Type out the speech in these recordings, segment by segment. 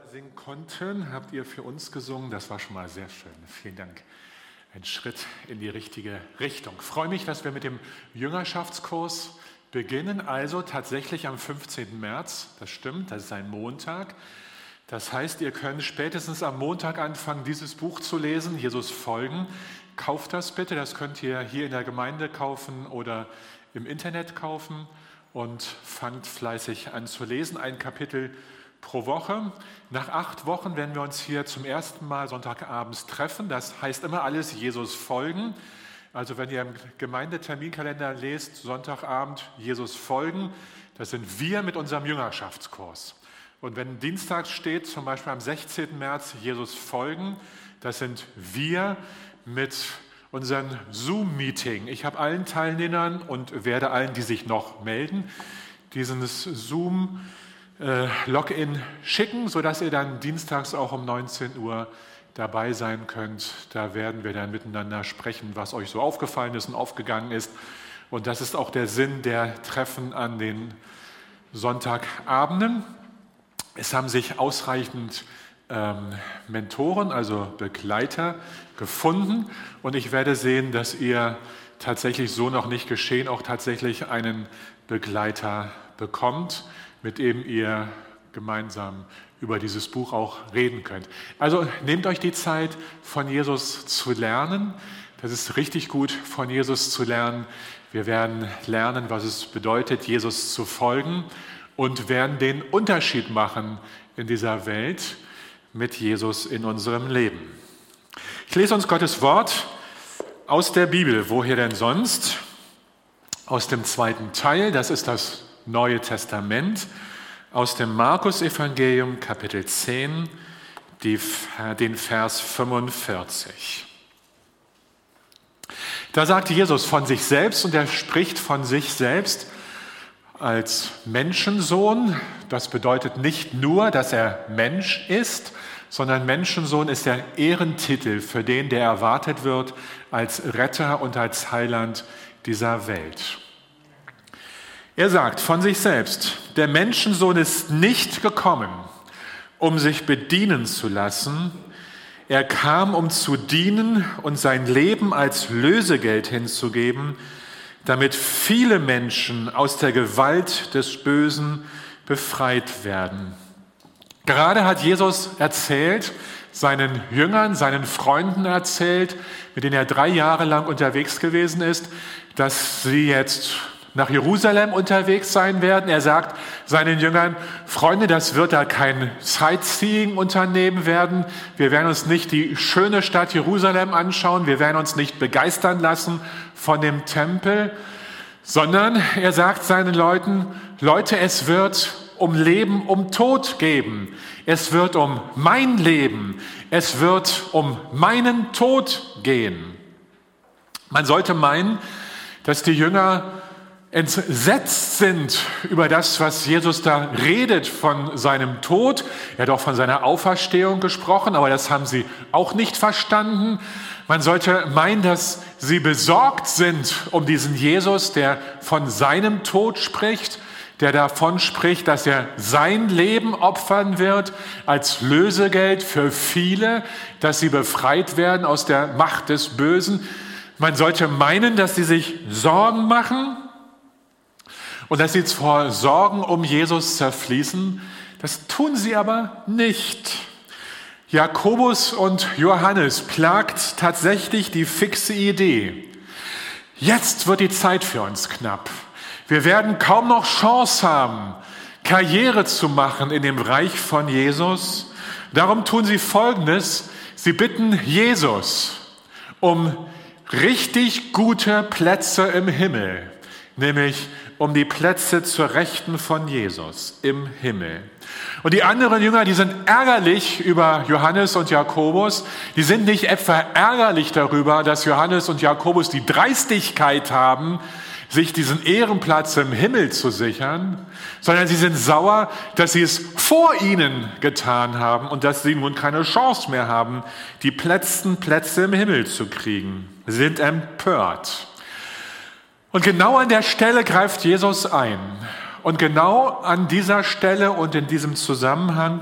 singen konnten, habt ihr für uns gesungen. Das war schon mal sehr schön. Vielen Dank. Ein Schritt in die richtige Richtung. Ich freue mich, dass wir mit dem Jüngerschaftskurs beginnen. Also tatsächlich am 15. März. Das stimmt, das ist ein Montag. Das heißt, ihr könnt spätestens am Montag anfangen, dieses Buch zu lesen, Jesus folgen. Kauft das bitte. Das könnt ihr hier in der Gemeinde kaufen oder im Internet kaufen. Und fangt fleißig an zu lesen. Ein Kapitel pro Woche. Nach 8 Wochen werden wir uns hier zum ersten Mal Sonntagabends treffen. Das heißt immer alles Jesus folgen. Also wenn ihr im Gemeindeterminkalender lest, Sonntagabend Jesus folgen, das sind wir mit unserem Jüngerschaftskurs. Und wenn dienstags steht, zum Beispiel am 16. März Jesus folgen, das sind wir mit unserem Zoom-Meeting. Ich habe allen Teilnehmern und werde allen, die sich noch melden, dieses Zoom-Login schicken, sodass ihr dann dienstags auch um 19 Uhr dabei sein könnt. Da werden wir dann miteinander sprechen, was euch so aufgefallen ist und aufgegangen ist. Und das ist auch der Sinn der Treffen an den Sonntagabenden. Es haben sich ausreichend Mentoren, also Begleiter, gefunden. Und ich werde sehen, dass ihr tatsächlich so noch nicht geschehen, auch tatsächlich einen Begleiter bekommt, mit dem ihr gemeinsam über dieses Buch auch reden könnt. Also nehmt euch die Zeit, von Jesus zu lernen. Das ist richtig gut, von Jesus zu lernen. Wir werden lernen, was es bedeutet, Jesus zu folgen und werden den Unterschied machen in dieser Welt mit Jesus in unserem Leben. Ich lese uns Gottes Wort aus der Bibel. Woher denn sonst? Aus dem 2. Teil, das ist das Neue Testament, aus dem Markus-Evangelium, Kapitel 10, den Vers 45. Da sagt Jesus von sich selbst, und er spricht von sich selbst als Menschensohn. Das bedeutet nicht nur, dass er Mensch ist, sondern Menschensohn ist der Ehrentitel für den, der erwartet wird als Retter und als Heiland dieser Welt. Er sagt von sich selbst, der Menschensohn ist nicht gekommen, um sich bedienen zu lassen. Er kam, um zu dienen und sein Leben als Lösegeld hinzugeben, damit viele Menschen aus der Gewalt des Bösen befreit werden. Gerade hat Jesus erzählt, seinen Jüngern, seinen Freunden erzählt, mit denen er 3 Jahre lang unterwegs gewesen ist, dass sie jetzt nach Jerusalem unterwegs sein werden. Er sagt seinen Jüngern, Freunde, das wird da kein Sightseeing-Unternehmen werden. Wir werden uns nicht die schöne Stadt Jerusalem anschauen. Wir werden uns nicht begeistern lassen von dem Tempel, sondern er sagt seinen Leuten, Leute, es wird um Leben, um Tod geben. Es wird um mein Leben. Es wird um meinen Tod gehen. Man sollte meinen, dass die Jünger entsetzt sind über das, was Jesus da redet von seinem Tod. Er hat auch von seiner Auferstehung gesprochen, aber das haben sie auch nicht verstanden. Man sollte meinen, dass sie besorgt sind um diesen Jesus, der von seinem Tod spricht, der davon spricht, dass er sein Leben opfern wird als Lösegeld für viele, dass sie befreit werden aus der Macht des Bösen. Man sollte meinen, dass sie sich Sorgen machen und dass sie vor Sorgen um Jesus zerfließen. Das tun sie aber nicht. Jakobus und Johannes plagt tatsächlich die fixe Idee. Jetzt wird die Zeit für uns knapp. Wir werden kaum noch Chance haben, Karriere zu machen in dem Reich von Jesus. Darum tun sie Folgendes. Sie bitten Jesus um richtig gute Plätze im Himmel, nämlich um die Plätze zur Rechten von Jesus im Himmel. Und die anderen Jünger, die sind ärgerlich über Johannes und Jakobus. Die sind nicht etwa ärgerlich darüber, dass Johannes und Jakobus die Dreistigkeit haben, sich diesen Ehrenplatz im Himmel zu sichern, sondern sie sind sauer, dass sie es vor ihnen getan haben und dass sie nun keine Chance mehr haben, die Plätze im Himmel zu kriegen. Sie sind empört. Und genau an der Stelle greift Jesus ein. Und genau an dieser Stelle und in diesem Zusammenhang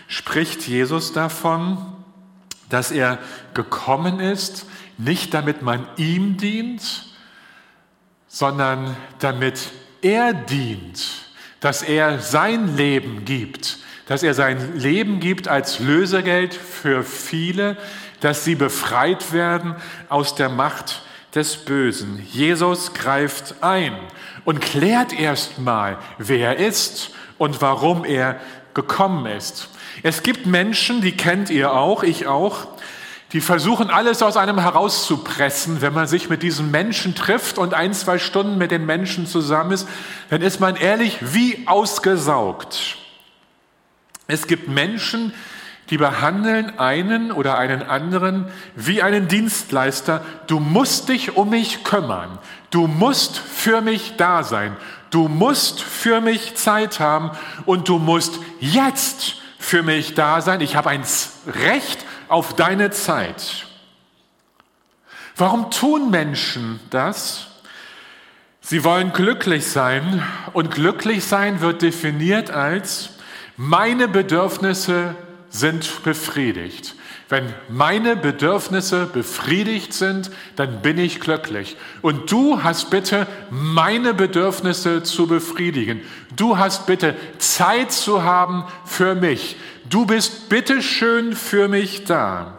spricht Jesus davon, dass er gekommen ist, nicht damit man ihm dient, sondern damit er dient, dass er sein Leben gibt, dass er sein Leben gibt als Lösegeld für viele, dass sie befreit werden aus der Macht des Bösen. Jesus greift ein und klärt erstmal, wer er ist und warum er gekommen ist. Es gibt Menschen, die kennt ihr auch, ich auch, die versuchen alles aus einem herauszupressen. Wenn man sich mit diesen Menschen trifft und 1-2 Stunden mit den Menschen zusammen ist, dann ist man ehrlich wie ausgesaugt. Es gibt Menschen, die behandeln einen oder einen anderen wie einen Dienstleister. Du musst dich um mich kümmern. Du musst für mich da sein. Du musst für mich Zeit haben und du musst jetzt für mich da sein. Ich habe ein Recht auf deine Zeit. Warum tun Menschen das? Sie wollen glücklich sein und glücklich sein wird definiert als meine Bedürfnisse sind befriedigt. Wenn meine Bedürfnisse befriedigt sind, dann bin ich glücklich. Und du hast bitte, meine Bedürfnisse zu befriedigen. Du hast bitte Zeit zu haben für mich. Du bist bitte schön für mich da.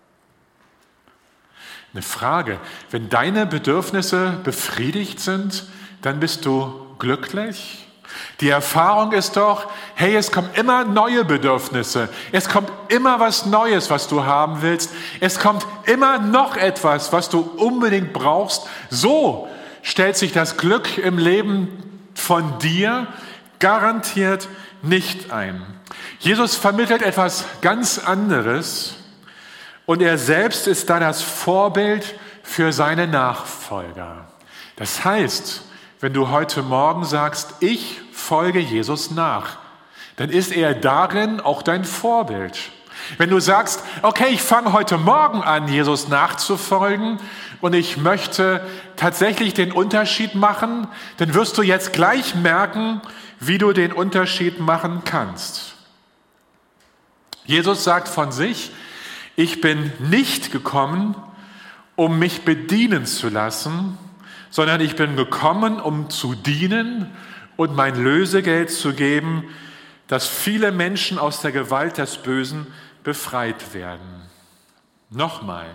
Eine Frage, wenn deine Bedürfnisse befriedigt sind, dann bist du glücklich? Die Erfahrung ist doch, hey, es kommen immer neue Bedürfnisse. Es kommt immer was Neues, was du haben willst. Es kommt immer noch etwas, was du unbedingt brauchst. So stellt sich das Glück im Leben von dir garantiert nicht ein. Jesus vermittelt etwas ganz anderes und er selbst ist da das Vorbild für seine Nachfolger. Das heißt, wenn du heute Morgen sagst, ich folge Jesus nach, dann ist er darin auch dein Vorbild. Wenn du sagst, okay, ich fange heute Morgen an, Jesus nachzufolgen und ich möchte tatsächlich den Unterschied machen, dann wirst du jetzt gleich merken, wie du den Unterschied machen kannst. Jesus sagt von sich, ich bin nicht gekommen, um mich bedienen zu lassen, sondern ich bin gekommen, um zu dienen und mein Lösegeld zu geben, dass viele Menschen aus der Gewalt des Bösen befreit werden. Nochmal,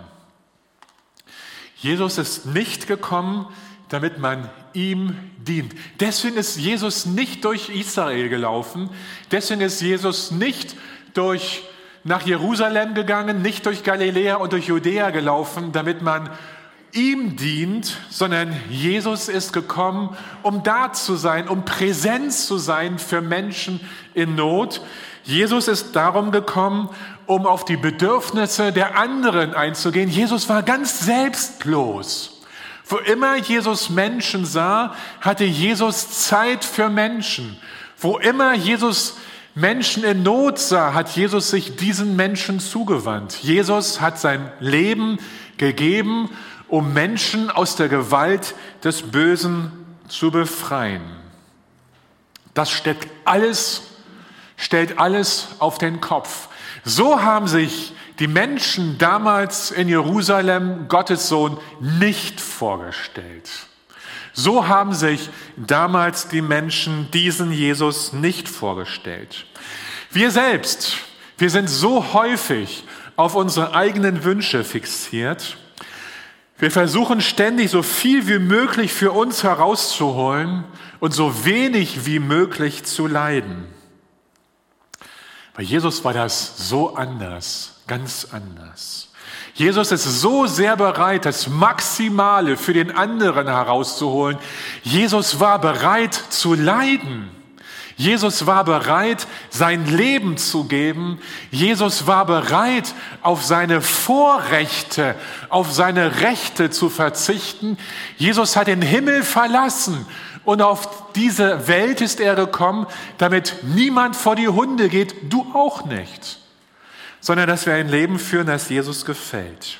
Jesus ist nicht gekommen, damit man ihm dient. Deswegen ist Jesus nicht durch Israel gelaufen, deswegen ist Jesus nicht nach Jerusalem gegangen, nicht durch Galiläa und durch Judäa gelaufen, damit man ihm dient, sondern Jesus ist gekommen, um da zu sein, um präsent zu sein für Menschen in Not. Jesus ist darum gekommen, um auf die Bedürfnisse der anderen einzugehen. Jesus war ganz selbstlos. Wo immer Jesus Menschen sah, hatte Jesus Zeit für Menschen. Wo immer Jesus Menschen in Not sah, hat Jesus sich diesen Menschen zugewandt. Jesus hat sein Leben gegeben, um Menschen aus der Gewalt des Bösen zu befreien. Das stellt alles auf den Kopf. So haben sich die Menschen damals in Jerusalem Gottes Sohn nicht vorgestellt. So haben sich damals die Menschen diesen Jesus nicht vorgestellt. Wir selbst, wir sind so häufig auf unsere eigenen Wünsche fixiert. Wir versuchen ständig so viel wie möglich für uns herauszuholen und so wenig wie möglich zu leiden. Bei Jesus war das so anders, ganz anders. Jesus ist so sehr bereit, das Maximale für den anderen herauszuholen. Jesus war bereit zu leiden. Jesus war bereit, sein Leben zu geben. Jesus war bereit, auf seine Vorrechte, auf seine Rechte zu verzichten. Jesus hat den Himmel verlassen und auf diese Welt ist er gekommen, damit niemand vor die Hunde geht, du auch nicht, sondern dass wir ein Leben führen, das Jesus gefällt.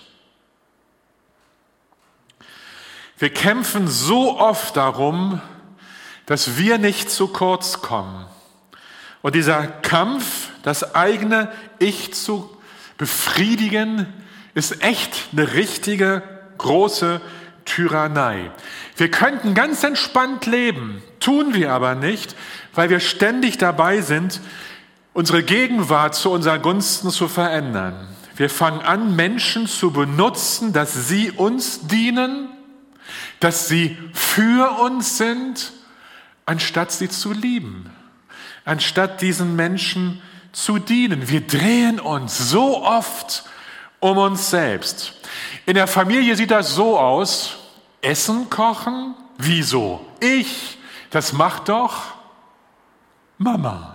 Wir kämpfen so oft darum, dass wir nicht zu kurz kommen. Und dieser Kampf, das eigene Ich zu befriedigen, ist echt eine richtige, große Tyrannei. Wir könnten ganz entspannt leben, tun wir aber nicht, weil wir ständig dabei sind, unsere Gegenwart zu unseren Gunsten zu verändern. Wir fangen an, Menschen zu benutzen, dass sie uns dienen, dass sie für uns sind, anstatt sie zu lieben, anstatt diesen Menschen zu dienen. Wir drehen uns so oft um uns selbst. In der Familie sieht das so aus: Essen kochen, wieso? Ich, das macht doch Mama.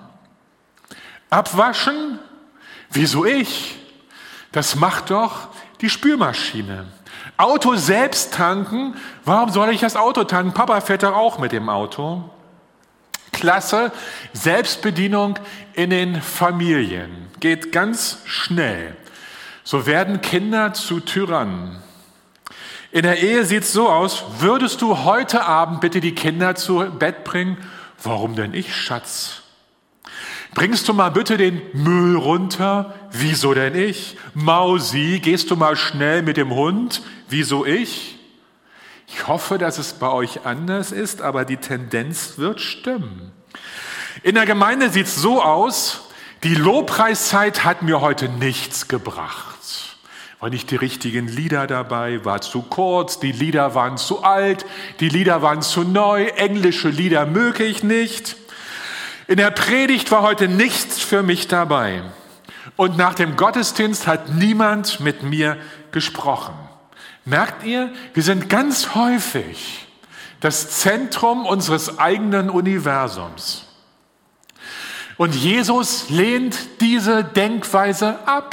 Abwaschen, wieso ich? Das macht doch die Spülmaschine. Auto selbst tanken, warum soll ich das Auto tanken? Papa fährt doch auch mit dem Auto. Klasse, Selbstbedienung in den Familien. Geht ganz schnell. So werden Kinder zu Tyrannen. In der Ehe sieht es so aus: Würdest du heute Abend bitte die Kinder zu Bett bringen? Warum denn ich, Schatz? Bringst du mal bitte den Müll runter? Wieso denn ich? Mausi, gehst du mal schnell mit dem Hund? Wieso ich? Ich hoffe, dass es bei euch anders ist, aber die Tendenz wird stimmen. In der Gemeinde sieht es so aus: Die Lobpreiszeit hat mir heute nichts gebracht. War nicht die richtigen Lieder dabei, war zu kurz, die Lieder waren zu alt, die Lieder waren zu neu, englische Lieder möge ich nicht. In der Predigt war heute nichts für mich dabei. Und nach dem Gottesdienst hat niemand mit mir gesprochen. Merkt ihr, wir sind ganz häufig das Zentrum unseres eigenen Universums. Und Jesus lehnt diese Denkweise ab.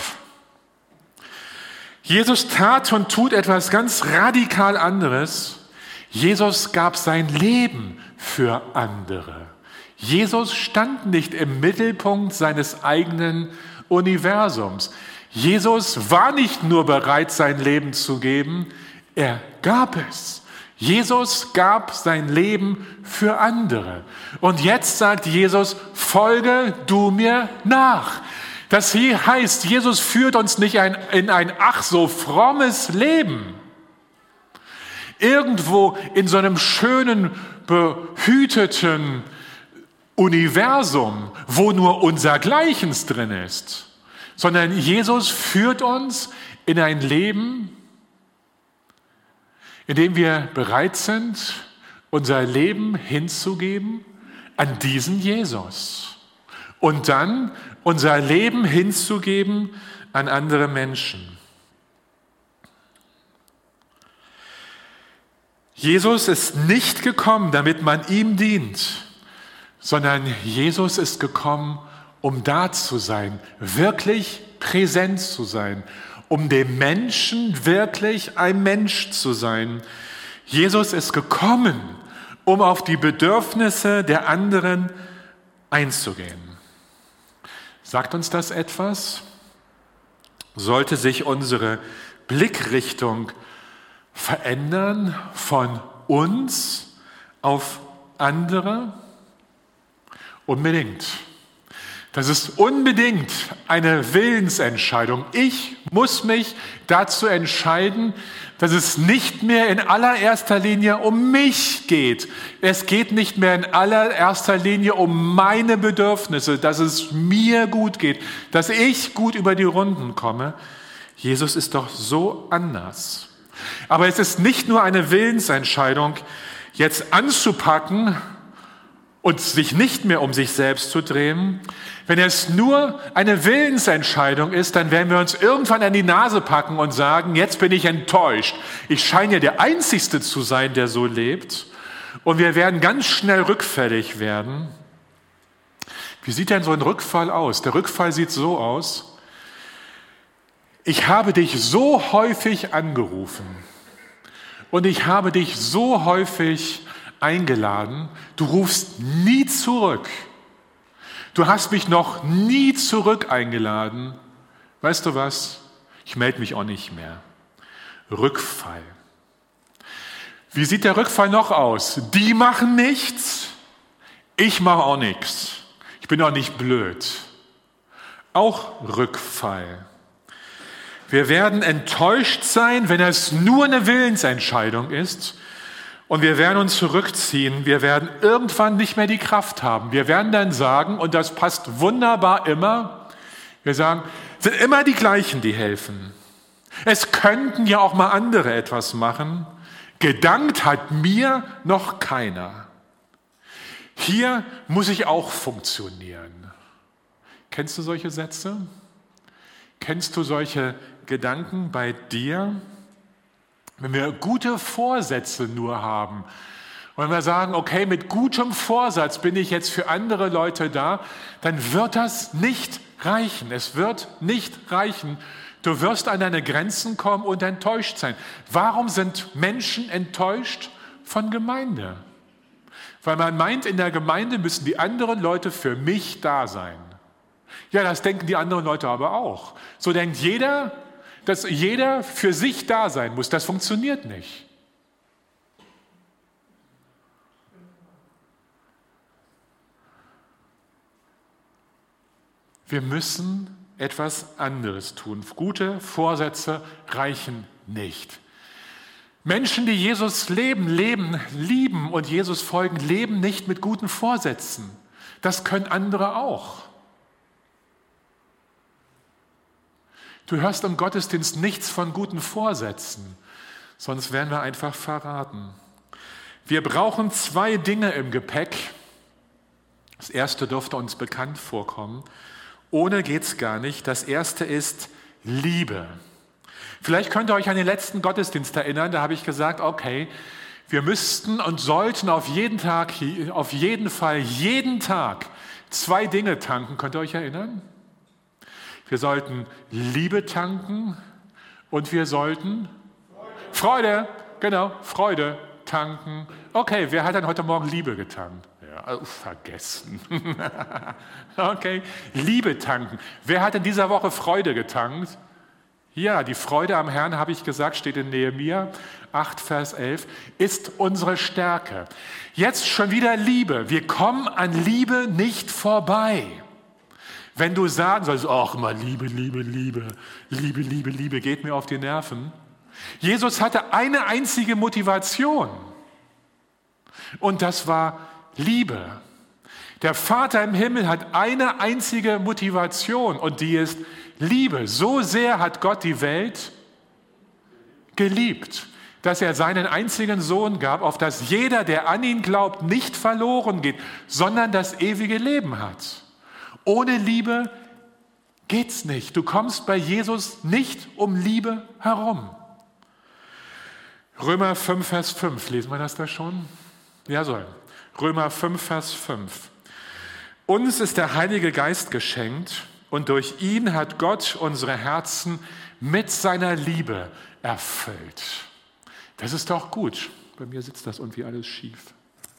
Jesus tat und tut etwas ganz radikal anderes. Jesus gab sein Leben für andere. Jesus stand nicht im Mittelpunkt seines eigenen Universums. Jesus war nicht nur bereit, sein Leben zu geben, er gab es. Jesus gab sein Leben für andere. Und jetzt sagt Jesus: Folge du mir nach. Das hier heißt, Jesus führt uns nicht in ein ach so frommes Leben. Irgendwo in so einem schönen, behüteten Universum, wo nur unser Gleichens drin ist, sondern Jesus führt uns in ein Leben, in dem wir bereit sind, unser Leben hinzugeben an diesen Jesus und dann unser Leben hinzugeben an andere Menschen. Jesus ist nicht gekommen, damit man ihm dient, sondern Jesus ist gekommen, um da zu sein, wirklich präsent zu sein, um dem Menschen wirklich ein Mensch zu sein. Jesus ist gekommen, um auf die Bedürfnisse der anderen einzugehen. Sagt uns das etwas? Sollte sich unsere Blickrichtung verändern von uns auf andere? Unbedingt. Das ist unbedingt eine Willensentscheidung. Ich muss mich dazu entscheiden, dass es nicht mehr in allererster Linie um mich geht. Es geht nicht mehr in allererster Linie um meine Bedürfnisse, dass es mir gut geht, dass ich gut über die Runden komme. Jesus ist doch so anders. Aber es ist nicht nur eine Willensentscheidung, jetzt anzupacken und sich nicht mehr um sich selbst zu drehen. Wenn es nur eine Willensentscheidung ist, dann werden wir uns irgendwann an die Nase packen und sagen: Jetzt bin ich enttäuscht. Ich scheine ja der Einzigste zu sein, der so lebt. Und wir werden ganz schnell rückfällig werden. Wie sieht denn so ein Rückfall aus? Der Rückfall sieht so aus: Ich habe dich so häufig angerufen und ich habe dich so häufig eingeladen, du rufst nie zurück. Du hast mich noch nie zurück eingeladen. Weißt du was? Ich melde mich auch nicht mehr. Rückfall. Wie sieht der Rückfall noch aus? Die machen nichts, ich mache auch nichts. Ich bin auch nicht blöd. auch Rückfall. Wir werden enttäuscht sein, wenn es nur eine Willensentscheidung ist. Und wir werden uns zurückziehen. Wir werden irgendwann nicht mehr die Kraft haben. Wir werden dann sagen, und das passt wunderbar immer, wir sagen, es sind immer die gleichen, die helfen. Es könnten ja auch mal andere etwas machen. Gedankt hat mir noch keiner. Hier muss ich auch funktionieren. Kennst du solche Sätze? Kennst du solche Gedanken bei dir? Wenn wir gute Vorsätze nur haben und wenn wir sagen, okay, mit gutem Vorsatz bin ich jetzt für andere Leute da, dann wird das nicht reichen. Es wird nicht reichen. Du wirst an deine Grenzen kommen und enttäuscht sein. Warum sind Menschen enttäuscht von Gemeinde? Weil man meint, in der Gemeinde müssen die anderen Leute für mich da sein. Ja, das denken die anderen Leute aber auch. So denkt jeder, dass jeder für sich da sein muss. Das funktioniert nicht. Wir müssen etwas anderes tun. Gute Vorsätze reichen nicht. Menschen, die Jesus lieben und Jesus folgen, leben nicht mit guten Vorsätzen. Das können andere auch. Du hörst im Gottesdienst nichts von guten Vorsätzen, sonst werden wir einfach verraten. Wir brauchen 2 Dinge im Gepäck. Das erste dürfte uns bekannt vorkommen. Ohne geht's gar nicht. Das erste ist Liebe. Vielleicht könnt ihr euch an den letzten Gottesdienst erinnern, da habe ich gesagt, okay, wir müssten und sollten auf jeden Fall jeden Tag 2 Dinge tanken. Könnt ihr euch erinnern? Wir sollten Liebe tanken und wir sollten Freude tanken. Okay, wer hat dann heute Morgen Liebe getankt? Ja, vergessen. Okay, Liebe tanken. Wer hat in dieser Woche Freude getankt? Ja, die Freude am Herrn, habe ich gesagt, steht in Nehemia 8, Vers 11, ist unsere Stärke. Jetzt schon wieder Liebe. Wir kommen an Liebe nicht vorbei. Wenn du sagen sollst, ach mal Liebe, geht mir auf die Nerven. Jesus hatte eine einzige Motivation und das war Liebe. Der Vater im Himmel hat eine einzige Motivation und die ist Liebe. So sehr hat Gott die Welt geliebt, dass er seinen einzigen Sohn gab, auf dass jeder, der an ihn glaubt, nicht verloren geht, sondern das ewige Leben hat. Ohne Liebe geht's nicht. Du kommst bei Jesus nicht um Liebe herum. Römer 5, Vers 5. Lesen wir das da schon? Ja, so. Römer 5, Vers 5. Uns ist der Heilige Geist geschenkt und durch ihn hat Gott unsere Herzen mit seiner Liebe erfüllt. Das ist doch gut. Bei mir sitzt das irgendwie alles schief.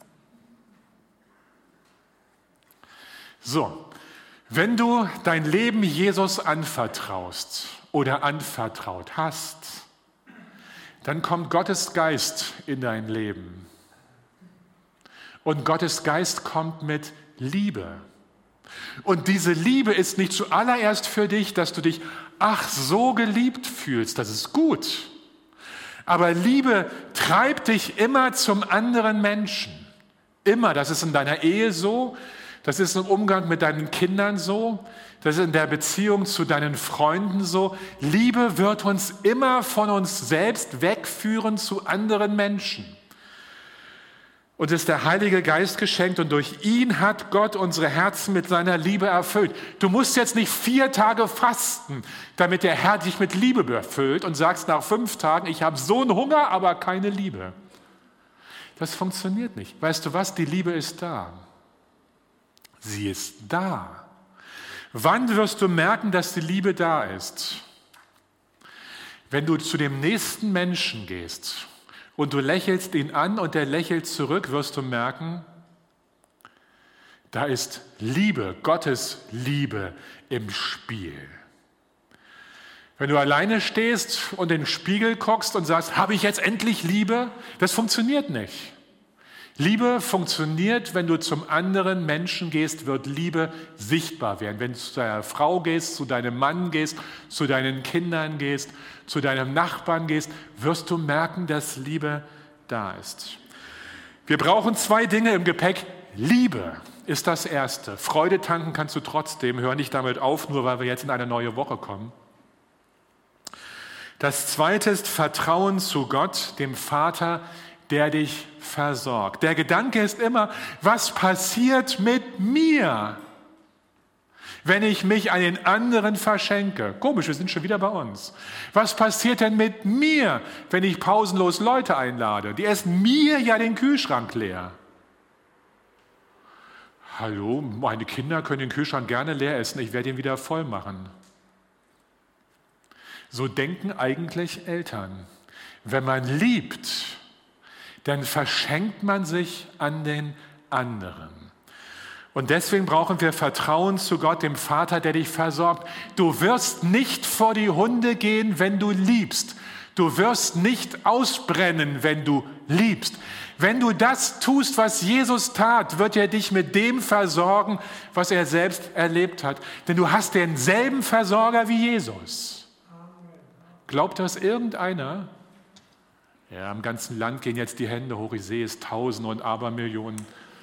So. Wenn du dein Leben Jesus anvertraust oder anvertraut hast, dann kommt Gottes Geist in dein Leben. Und Gottes Geist kommt mit Liebe. Und diese Liebe ist nicht zuallererst für dich, dass du dich so geliebt fühlst. Das ist gut. Aber Liebe treibt dich immer zum anderen Menschen. Immer. Das ist in deiner Ehe so. Das ist im Umgang mit deinen Kindern so. Das ist in der Beziehung zu deinen Freunden so. Liebe wird uns immer von uns selbst wegführen zu anderen Menschen. Uns ist der Heilige Geist geschenkt und durch ihn hat Gott unsere Herzen mit seiner Liebe erfüllt. Du musst jetzt nicht 4 Tage fasten, damit der Herr dich mit Liebe erfüllt und sagst nach 5 Tagen, ich habe so einen Hunger, aber keine Liebe. Das funktioniert nicht. Weißt du was? Die Liebe ist da. Sie ist da. Wann wirst du merken, dass die Liebe da ist? Wenn du zu dem nächsten Menschen gehst und du lächelst ihn an und er lächelt zurück, wirst du merken, da ist Liebe, Gottes Liebe im Spiel. Wenn du alleine stehst und in den Spiegel guckst und sagst, habe ich jetzt endlich Liebe? Das funktioniert nicht. Liebe funktioniert, wenn du zum anderen Menschen gehst, wird Liebe sichtbar werden. Wenn du zu deiner Frau gehst, zu deinem Mann gehst, zu deinen Kindern gehst, zu deinem Nachbarn gehst, wirst du merken, dass Liebe da ist. Wir brauchen 2 Dinge im Gepäck. Liebe ist das Erste. Freude tanken kannst du trotzdem. Hör nicht damit auf, nur weil wir jetzt in eine neue Woche kommen. Das Zweite ist Vertrauen zu Gott, dem Vater, der dich versorgt. Der Gedanke ist immer, was passiert mit mir, wenn ich mich an den anderen verschenke? Komisch, wir sind schon wieder bei uns. Was passiert denn mit mir, wenn ich pausenlos Leute einlade? Die essen mir ja den Kühlschrank leer. Hallo, meine Kinder können den Kühlschrank gerne leer essen, ich werde ihn wieder voll machen. So denken eigentlich Eltern. Wenn man liebt, dann verschenkt man sich an den anderen. Und deswegen brauchen wir Vertrauen zu Gott, dem Vater, der dich versorgt. Du wirst nicht vor die Hunde gehen, wenn du liebst. Du wirst nicht ausbrennen, wenn du liebst. Wenn du das tust, was Jesus tat, wird er dich mit dem versorgen, was er selbst erlebt hat. Denn du hast denselben Versorger wie Jesus. Glaubt das irgendeiner? Ja, im ganzen Land gehen jetzt die Hände hoch. Ich sehe es, Tausende und Abermillionen.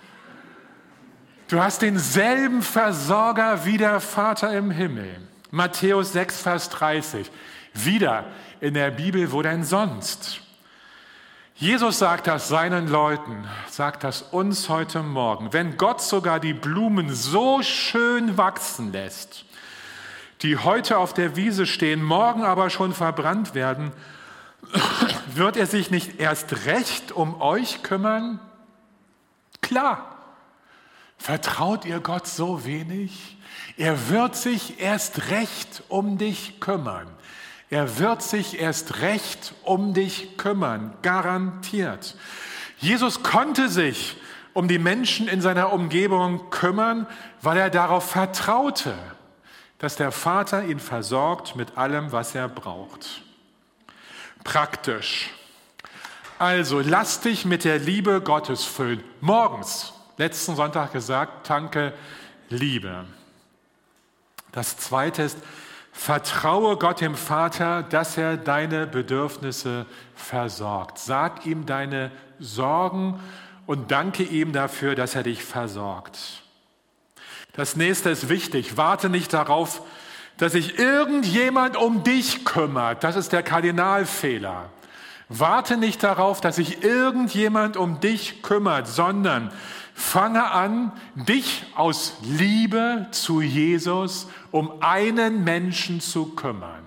Du hast denselben Versorger wie der Vater im Himmel. Matthäus 6, Vers 30. Wieder in der Bibel, wo denn sonst? Jesus sagt das seinen Leuten, sagt das uns heute Morgen. Wenn Gott sogar die Blumen so schön wachsen lässt, die heute auf der Wiese stehen, morgen aber schon verbrannt werden, wird er sich nicht erst recht um euch kümmern? Klar. Vertraut ihr Gott so wenig? Er wird sich erst recht um dich kümmern. Er wird sich erst recht um dich kümmern, garantiert. Jesus konnte sich um die Menschen in seiner Umgebung kümmern, weil er darauf vertraute, dass der Vater ihn versorgt mit allem, was er braucht. Praktisch. Also, lass dich mit der Liebe Gottes füllen. Morgens, letzten Sonntag gesagt, tanke Liebe. Das Zweite ist, vertraue Gott dem Vater, dass er deine Bedürfnisse versorgt. Sag ihm deine Sorgen und danke ihm dafür, dass er dich versorgt. Das nächste ist wichtig. Warte nicht darauf, dass sich irgendjemand um dich kümmert. Das ist der Kardinalfehler. Warte nicht darauf, dass sich irgendjemand um dich kümmert, sondern fange an, dich aus Liebe zu Jesus um einen Menschen zu kümmern.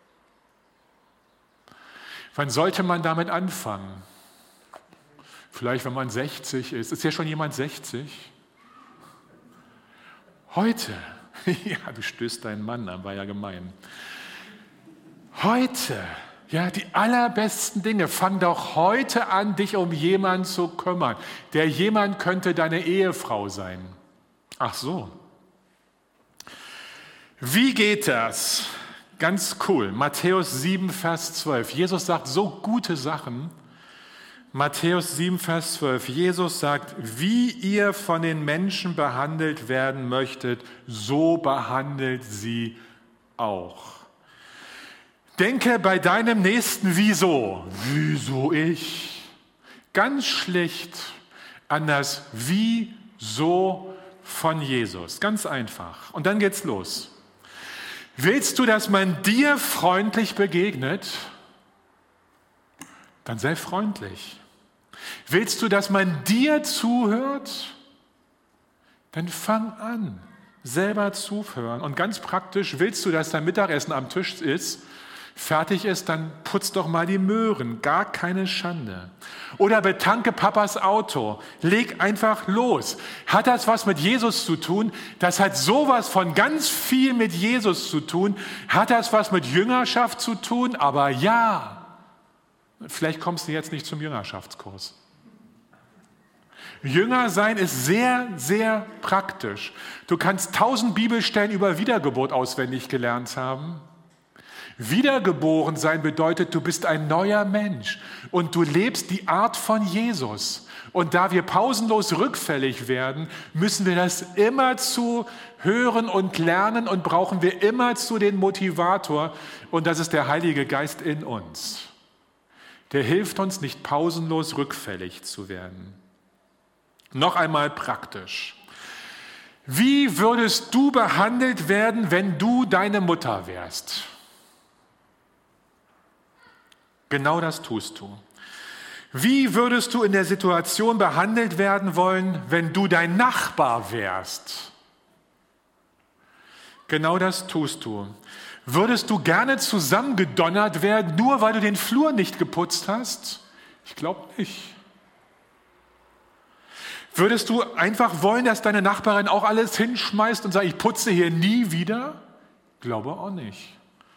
Wann sollte man damit anfangen? Vielleicht, wenn man 60 ist. Ist ja schon jemand 60? Heute. Ja, du stößt deinen Mann an, war ja gemein. Heute. Ja, die allerbesten Dinge. Fang doch heute an, dich um jemanden zu kümmern. Der jemand könnte deine Ehefrau sein. Ach so. Wie geht das? Ganz cool. Matthäus 7, Vers 12. Jesus sagt so gute Sachen. Matthäus 7, Vers 12. Jesus sagt, wie ihr von den Menschen behandelt werden möchtet, so behandelt sie auch. Denke bei deinem Nächsten, wieso? Wieso ich? Ganz schlicht an das Wieso von Jesus. Ganz einfach. Und dann geht's los. Willst du, dass man dir freundlich begegnet? Dann sei freundlich. Willst du, dass man dir zuhört? Dann fang an, selber zuhören. Und ganz praktisch, willst du, dass dein Mittagessen am Tisch ist, fertig ist, dann putz doch mal die Möhren, gar keine Schande. Oder betanke Papas Auto, leg einfach los. Hat das was mit Jesus zu tun? Das hat sowas von ganz viel mit Jesus zu tun. Hat das was mit Jüngerschaft zu tun? Aber ja, vielleicht kommst du jetzt nicht zum Jüngerschaftskurs. Jünger sein ist sehr, sehr praktisch. Du kannst 1000 Bibelstellen über Wiedergeburt auswendig gelernt haben. Wiedergeboren sein bedeutet, du bist ein neuer Mensch und du lebst die Art von Jesus. Und da wir pausenlos rückfällig werden, müssen wir das immerzu hören und lernen und brauchen wir immerzu den Motivator. Und das ist der Heilige Geist in uns. Der hilft uns, nicht pausenlos rückfällig zu werden. Noch einmal praktisch. Wie würdest du behandelt werden, wenn du deine Mutter wärst? Genau das tust du. Wie würdest du in der Situation behandelt werden wollen, wenn du dein Nachbar wärst? Genau das tust du. Würdest du gerne zusammengedonnert werden, nur weil du den Flur nicht geputzt hast? Ich glaube nicht. Würdest du einfach wollen, dass deine Nachbarin auch alles hinschmeißt und sagt, ich putze hier nie wieder? Ich glaube auch nicht.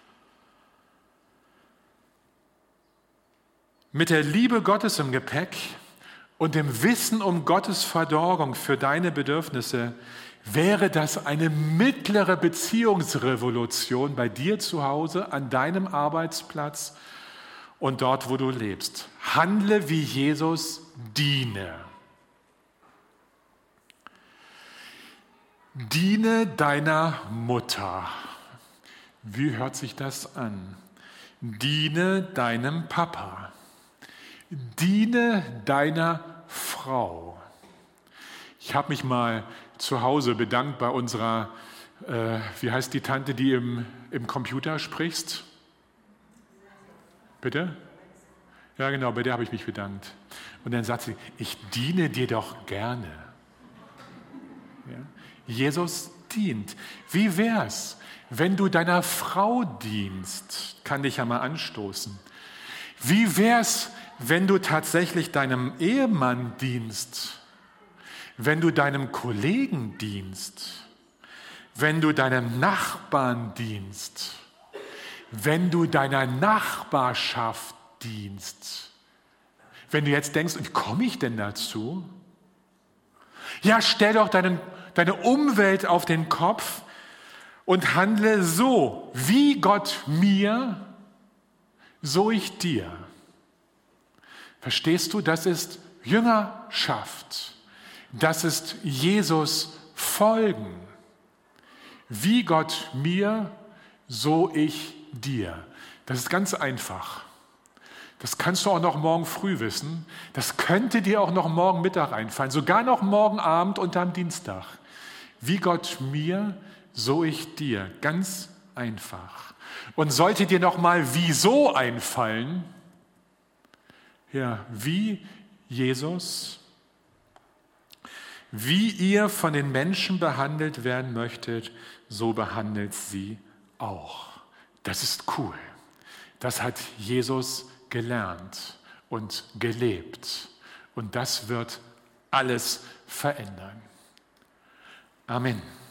Mit der Liebe Gottes im Gepäck und dem Wissen um Gottes Versorgung für deine Bedürfnisse wäre das eine mittlere Beziehungsrevolution bei dir zu Hause, an deinem Arbeitsplatz und dort, wo du lebst. Handle wie Jesus, diene. Diene deiner Mutter. Wie hört sich das an? Diene deinem Papa. Diene deiner Frau. Ich habe mich mal zu Hause bedankt bei unserer, wie heißt die Tante, die im Computer sprichst? Bitte? Ja, genau, bei der habe ich mich bedankt. Und dann sagt sie, ich diene dir doch gerne. Ja? Jesus dient. Wie wär's, wenn du deiner Frau dienst? Kann dich ja mal anstoßen. Wie wär's, wenn du tatsächlich deinem Ehemann dienst? Wenn du deinem Kollegen dienst? Wenn du deinem Nachbarn dienst? Wenn du deiner Nachbarschaft dienst? Wenn du jetzt denkst, wie komme ich denn dazu? Ja, stell doch deine Umwelt auf den Kopf und handle so, wie Gott mir, so ich dir. Verstehst du, das ist Jüngerschaft. Das ist Jesus folgen. Wie Gott mir, so ich dir. Das ist ganz einfach. Das kannst du auch noch morgen früh wissen. Das könnte dir auch noch morgen Mittag einfallen, sogar noch morgen Abend und am Dienstag. Wie Gott mir, so ich dir. Ganz einfach. Und sollte dir noch mal wieso einfallen, ja, wie Jesus, wie ihr von den Menschen behandelt werden möchtet, so behandelt sie auch. Das ist cool. Das hat Jesus gelernt und gelebt. Und das wird alles verändern. Amen.